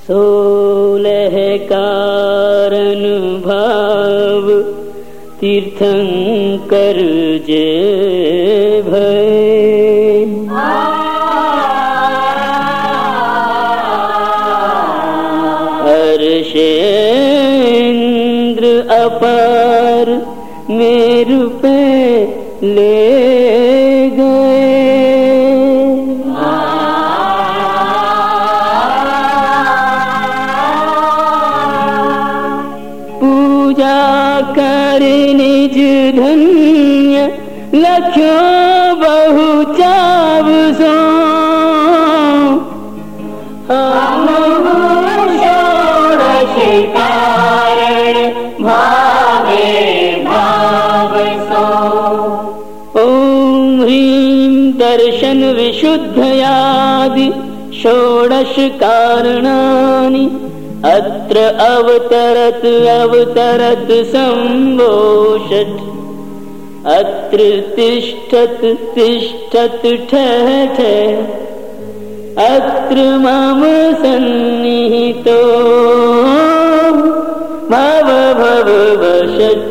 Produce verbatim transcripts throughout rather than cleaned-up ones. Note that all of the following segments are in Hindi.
सोलह कारण भाव तीर्थंकर जे भय। हर्षेंद्र अपार मेरु पे ले गए। पूजा कर निज धन्य लख्यों बहु चाव सो। हम षोडश कारण भावे भाव सो। ओम ह्रीं दर्शन विशुद्धयादि षोडश कारणानि अत्र अवतरत अवतरत संभोषट। अत्र तिष्ठत तिष्ठत ठः ठः अत्र मम सन्निहितो भव भव वषट्।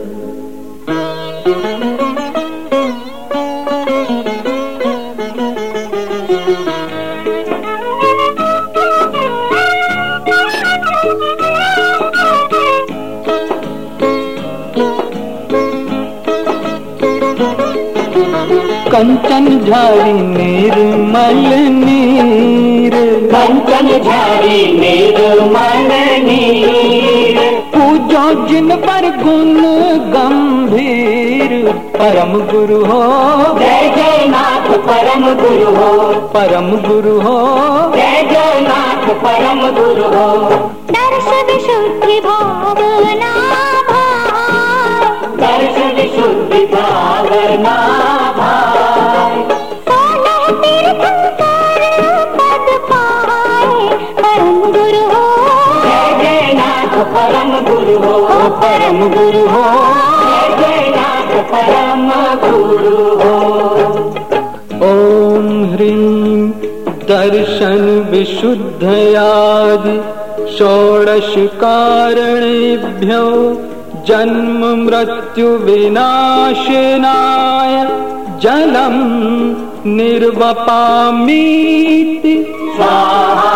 कंचन झारी निर्मल नीर। कंचन झारी निर्मल नीर। पूजो जिन पर गुण गंभीर परम गुरु हो। जय जय नाथ परम गुरु हो। परम गुरु हो। जय जय नाथ परम गुरु हो। दर्श विशुद्धि भावना भाव। दर्श विशुद्धि भावना भाव। सोलह तीर्थंकर पद पाए परम गुरु हो। जय जय नाथ परम गुरु हो। परम गुरु हो। जय जय नाथ परम गुरु हो। ओम ह्रीं दर्शन विशुद्धयादि षोडश कारणेभ्यो जन्म मृत्यु विनाशनाय जलम निर्वपामीति स्वाहा।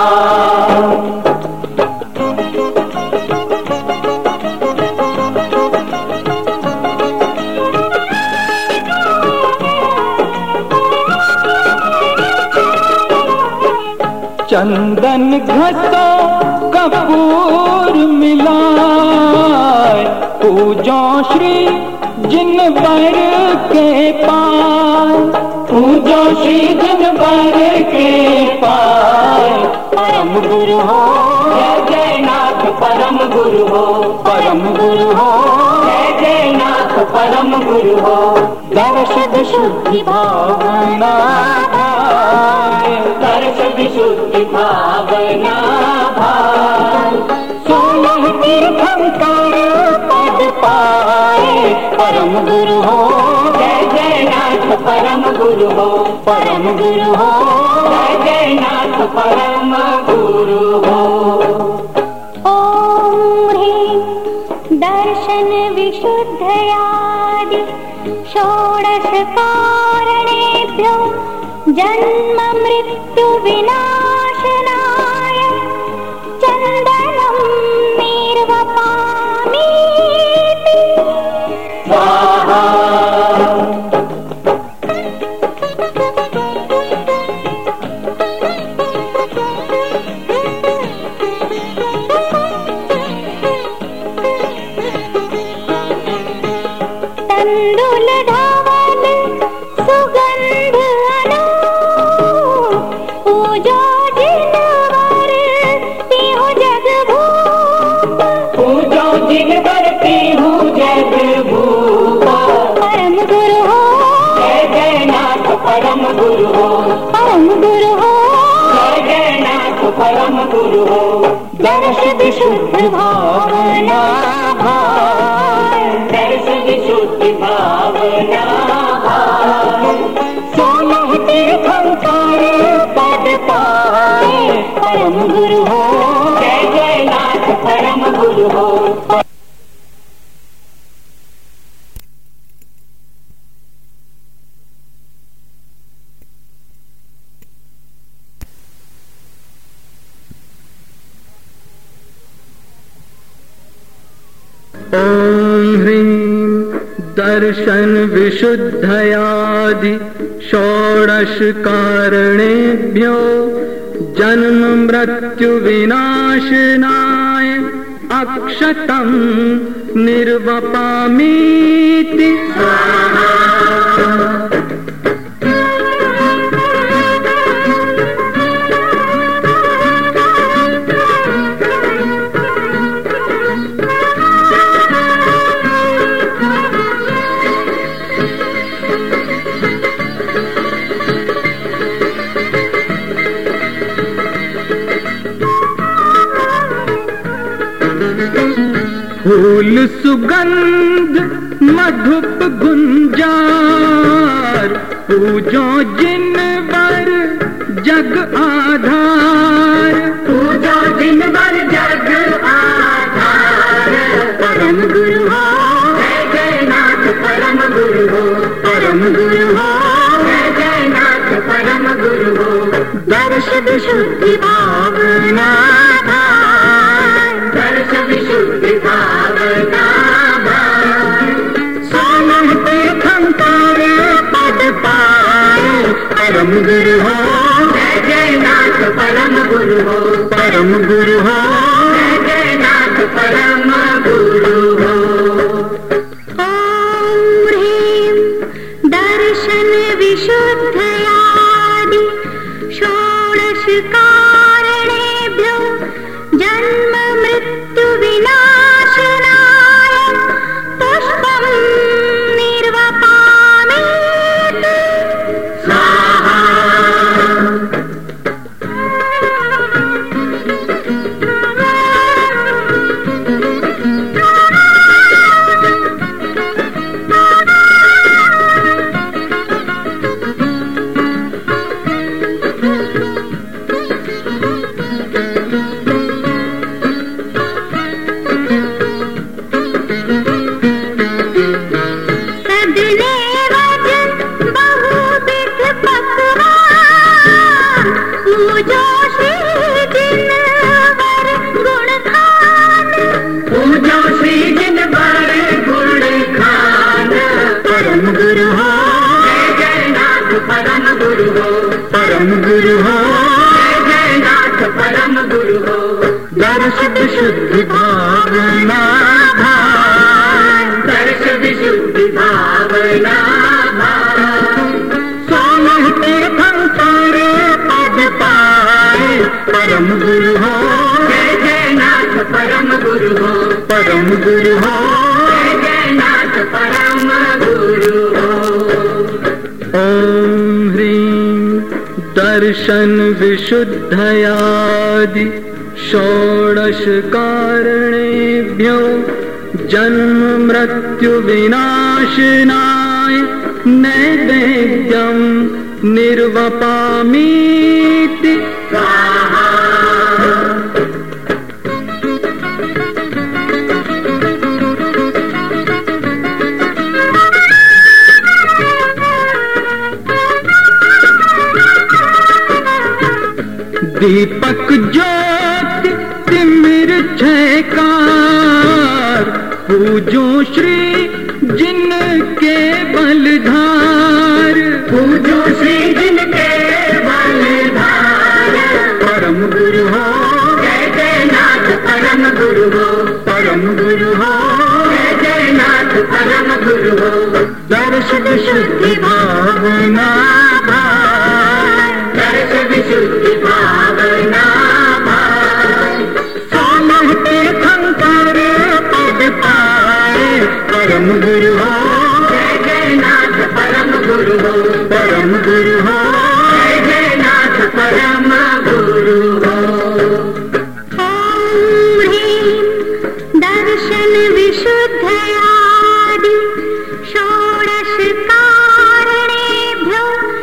चंदन घसो कपूर मिलाए पूजो श्री जिन बर के पाए। पूजो श्री जिन बर के पाए। परम गुरु हो। जय जय नाथ परम गुरु हो। परम गुरु हो। जय जय नाथ परम गुरु हो। दर्श विशुद्धि भावना भाव। दर्श विशुद्धि भावना भाव। सोलह तीर्थंकर पद पाए परम गुरु हो। जय जय नाथ परम गुरु हो। परम गुरु हो। जय जय नाथ परम गुरु हो। ओम ह्रीं दर्शन विशुद्धयादि षोडश कारणेभ्यो जन्म मृत्यु विनाशनाय चंदनं निर्वपामीति स्वाहा। तंदुल धवल सुगंध अनु पूजो जिन वर तिहु जग भूप। पूजो जिन बर तिहु जग भूप। परम गुरु हो। जय जय नाथ परम गुरु हो। परम गुरु हो। जय जय नाथ परम गुरु हो। दर्श विशुद्ध भावना भाव। दर्श विशुद्धि भावना भाव। सोलह तीर्थंकर पद पाए परम गुरु हो। गुरु हो। ॐ ह्रीं दर्शन विशुद्धयादि षोडश कारणेभ्यो जन्म मृत्यु विनाशनाय अक्षतं निर्वपामीति फूल सुगंध मधुप गुंजार पूजो जिन वर जग आधार पूजो जिन वर जग आधार परम गुरु हो जय जय नाथ परम गुरु हो। परम गुरु हो जय जय नाथ परम गुरु हो। दर्श विशुद्धि भावना दर्श विशुद्धि भावना सोलह तीर्थंकर पद पाए परम गुरु हो जय जय नाथ परम गुरु हो। परम गुरु हो जय जय नाथ परम गुरु हो। ॐ ह्रीं दर्शन विशुद्धयादि षोडश कारणेभ्यो जन्म मृत्यु विनाशनाय पुष्पं निर्वपामीति स्वाहा परम गुरु हो जय जय नाथ परम गुरु हो। दर्श विशुद्धि भावना दर्श विशुद्धि भावना सोलह तीर्थंकर पद पाए परम गुरु हो जय जय नाथ परम गुरु हो। परम गुरु हो जय जय नाथ परम गुरु हो। ॐ ह्रीं दर्शन विशुद्धयादि षोडश कारणेभ्यो जन्म मृत्यु विनाशनाय नैवेद्यं निर्वपामीति स्वाहा दीपक ज्योति तिमिर छयकार पूजो श्री जिनके बलधार पूजो श्री जिनके बलधार परम गुरु हो जय जय नाथ परम गुरु हो। परम गुरु हो जय जय नाथ परम गुरु हो। दर्श विशुद्धि भावना दर्श विशुद्धि भावना सोलह तीर्थंकर पद पाए परम गुरु हो जय जय नाथ परम गुरु हो। परम गुरु हो जय जय नाथ परम गुरु हो। ॐ ह्रीं दर्शन विशुद्धयादि षोडश कारणेभ्यो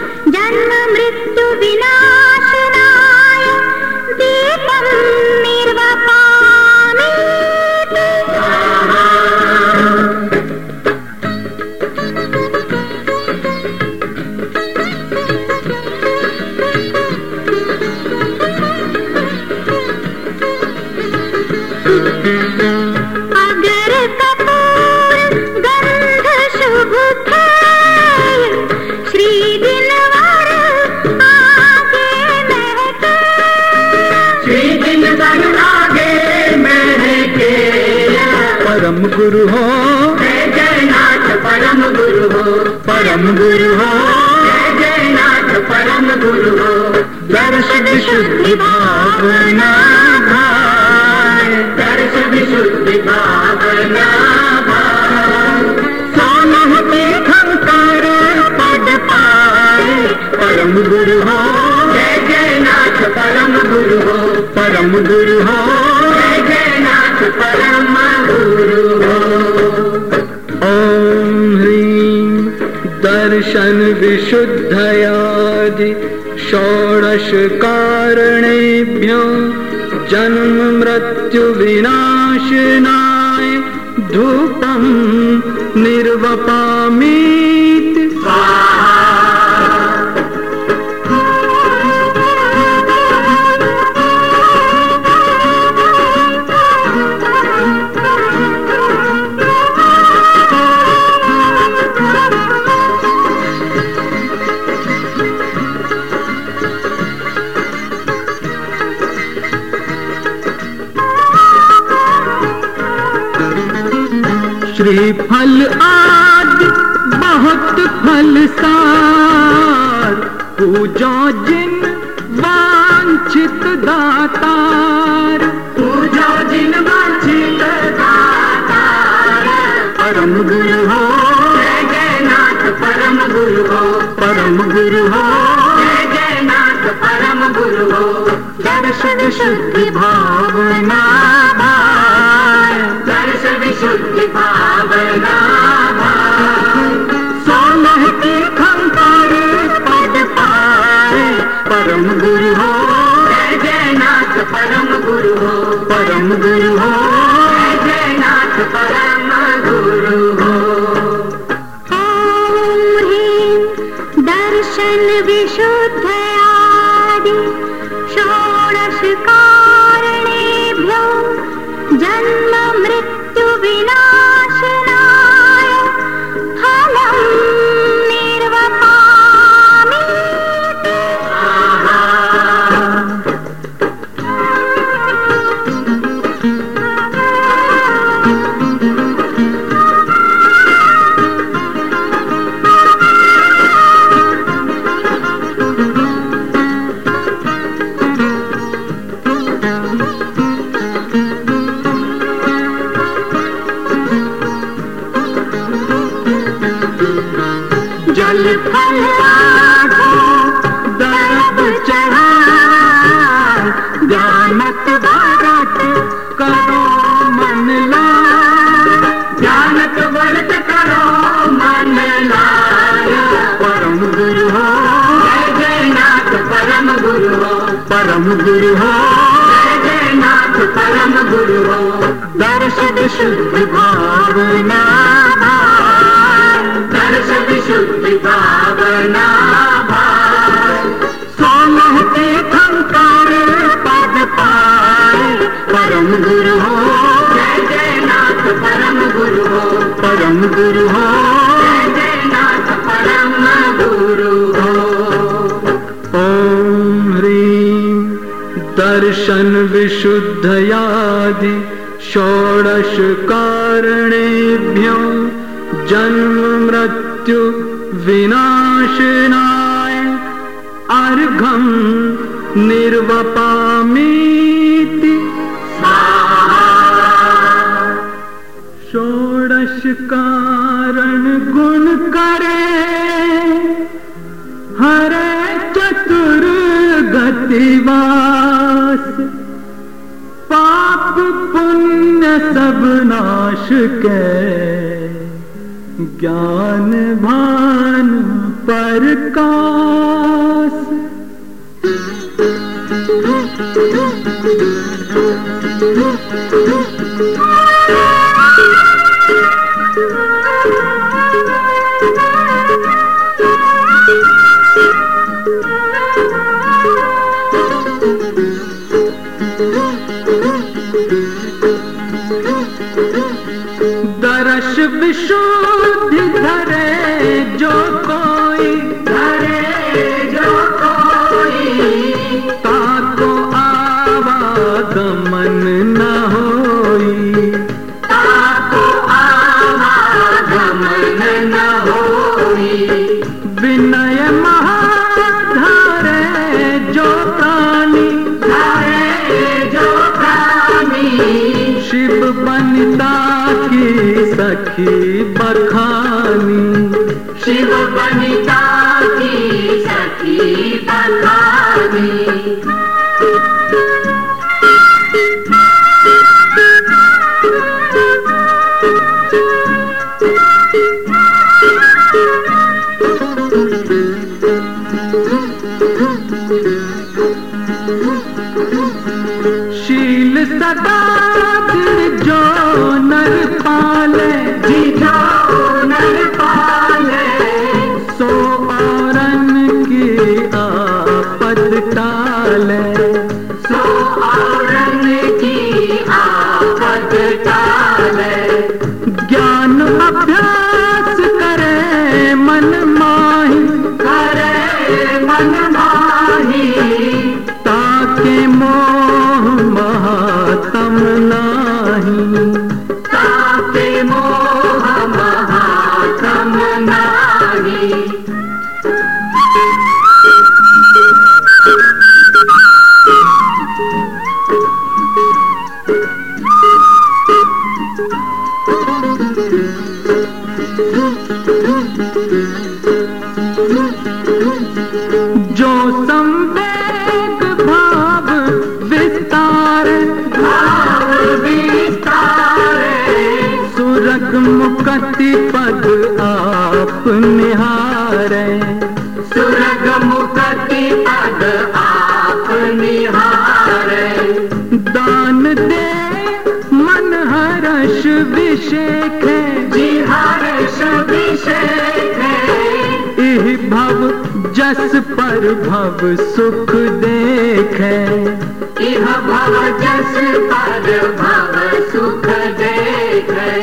गुरु हो, जय जय नाथ परम गुरु हो, परम गुरु हो, जय जय नाथ परम गुरु हो। दर्श विशुद्धि भावना भाई, दर्श विशुद्धि भावना भाई, सोलह तीर्थंकर पद पाए, परम गुरु हो, जय जय नाथ परम गुरु हो, परम गुरु हो, जय जय नाथ परम गुरु हो। ओम ह्रीं दर्शन विशुद्धयादि षोडश कारणेभ्यो जन्म मृत्यु विनाशनाय धूपं निर्वपामीति श्रीफल आदि बहुत फल सार, पूजो जिन वांछित दातार, पूजो जिन वांछित दातार, परम गुरु हो, जय जय नाथ परम गुरु हो, परम गुरु हो, जय जय नाथ परम गुरु हो। दर्श विशुद्धि भावना भाई, दर्श विशुद्धि भावना भाई, सोलह तीर्थंकर पद पाए, परम गुरु हो, जय जय नाथ परम गुरु हो, परम गुरु हो, जय जय नाथ परम गुरु हो। ओम ह्रीं दर्शन विशुद्धयादि षोडश कारणेभ्यो जन्म मृत्यु विनाशनाय फलं निर्वपामीति। जल फल दरब चढ़ा, ज्ञानत भरत करो मन ला, ज्ञानत व्रत करो मन लाया, परम गुरु हो, जय जय नाथ परम गुरु हो, परम गुरु हो, जय जय नाथ परम गुरु हो। दर्श विशुद्धि भावना भाई, दर्श विशुद्धि भावना भाई, सोलह तीर्थंकर पद पाए, परम गुरु हो, जय जय नाथ परम गुरु हो, परम गुरु हो, जय जय नाथ परम गुरु हो। ओम ह्रीं दर्शन विशुद्धयादि षोडश कारणेभ्यो जन्म मृत्यु विनाशनाय अर्घं निर्वपामीति षोडश कारण गुण करे, हरे चतुर गतिवास, पाप पुण्य सब नाश के, ज्ञान भान प्रकाश। दर्श विशुद्धि धरे जो कोई, धरे विनय महाधारे जो प्राणी, धारे जो प्राणी, शिव बनिता की सखी बखानी, शिव बनिता की सखी बखानी। शील सदा जो नर पाले, जी जो नर पाले, सो औरन की आपद टाले, सो औरन की आपद टाले। ज्ञान अभ्यास करे मन माही, करे मन माही, ताके मोह महातम नाही, ताके मोह महातम नाही। जो संवेग भाव विस्तार, भाव विस्तारे, सुरग मुक्ति पद आप निहारे, सुरग मुक्ति पद आप निहारे। दान दे मन हर्ष विषेक है, जी हर्ष विषेक है, इह भव जस पर भव सुख देखे, इह भव जस पर भव सुख देखे।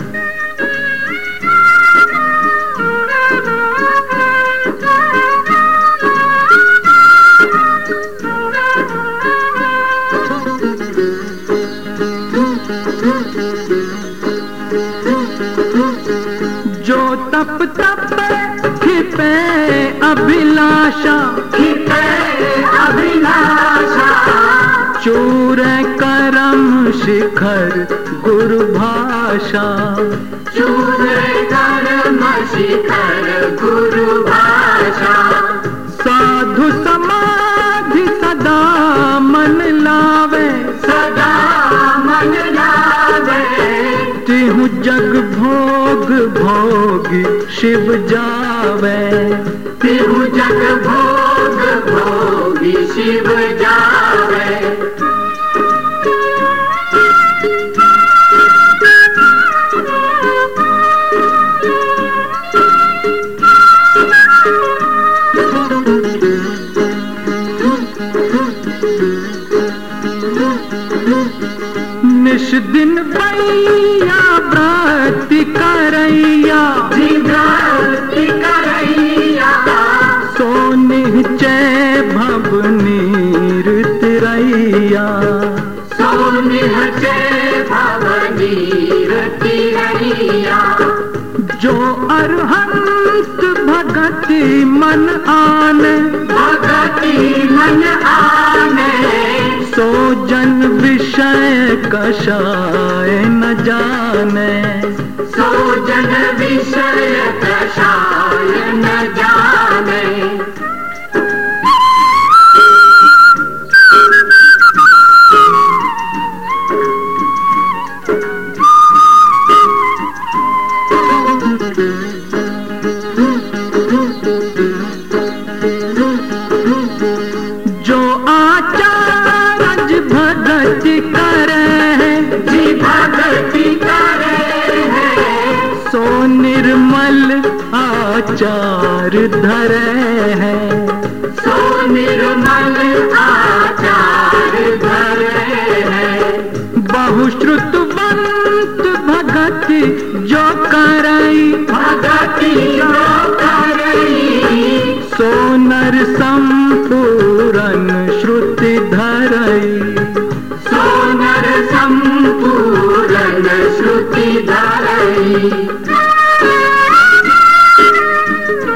जो तप तप खिपे अभिलाषा, खिपे अभिलाषा, चूर करम शिखर गुरु भाषा, चूर कर्म शिखर गुरु भाषा। साधु समाधि सदा मन लावे, सदा मन लावे, तिहु जग भोग भोगी शिव जावे, तिहु जग भोग भोगी शिव जावे। निश दिन बैया व्रत करैया, जी व्रत करैया, सो निश्चय भव नीर तिरैया, सो निश्चय भव नीर तिरैया। जो अरहंत भगति मन आने, भगति मन आने, सो जन विषय कषाय न जाने, सो जन विषय कषाय न जाने। जो आचार्य भगति करे हैं, जी भगति करे हैं, सो निर्मल आचार धरे हैं, सो निर्मल आचार धरे हैं। बहुश्रुतवंत भगति जो करई, भगति जो करई, सो नर संपूरन श्रुति धरई, सो नर संपूरन श्रुति धरई।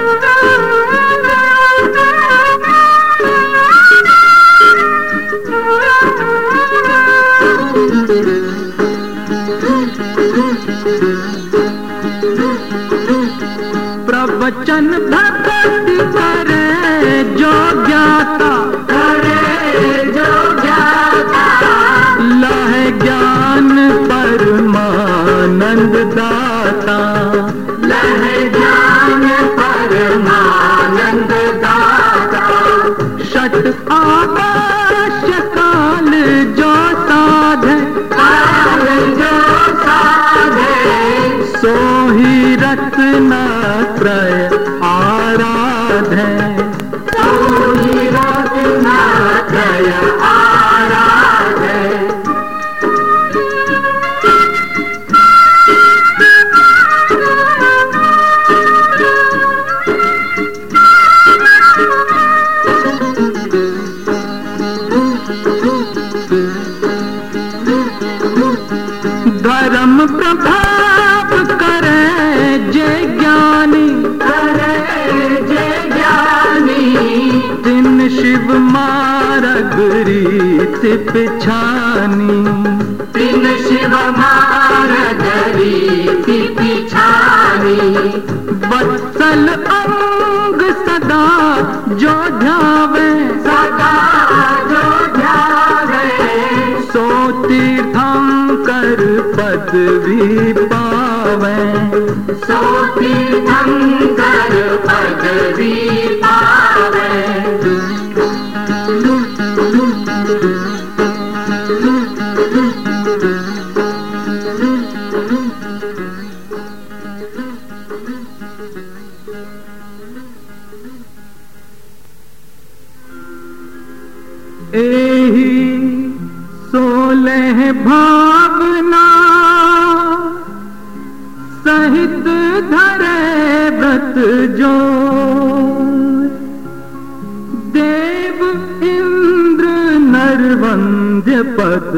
वचन भक्ति करे जो ज्ञाता, करे जो ज्ञाता, लहे ज्ञान परमानंद दाता, लहे ज्ञान परमानंद दाता। शत आकाश काल जो साधे, काल जो साधे, सो ही रत्नत्रय आराधे, सो ही रत्नत्रय आराधे। धर्म प्रभाव करे जे ज्ञानी, करे जे ज्ञानी, दिन शिव मार्ग रीत पिछानी, दिन शिव मार्ग रीति पिछानी। वत्सल अंग सदा जो ध्यावे, सदा जो ध्यावे, सो तीर्थंकर पदवी पावे, सो तीर्थंकर पदवी पावे। एही सोलह भावना सहित धरे व्रत जो, देव इंद्र नरवंद्य पद,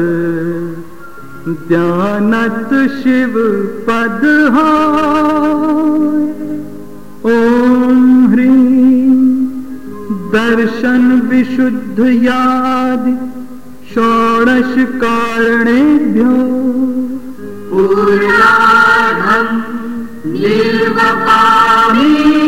ध्यानत शिव पद हो। ओम ह्रीं दर्शन विशुद्ध यादि षोडश कारणेभ्यो पूर्णार्धं निर्वपामि।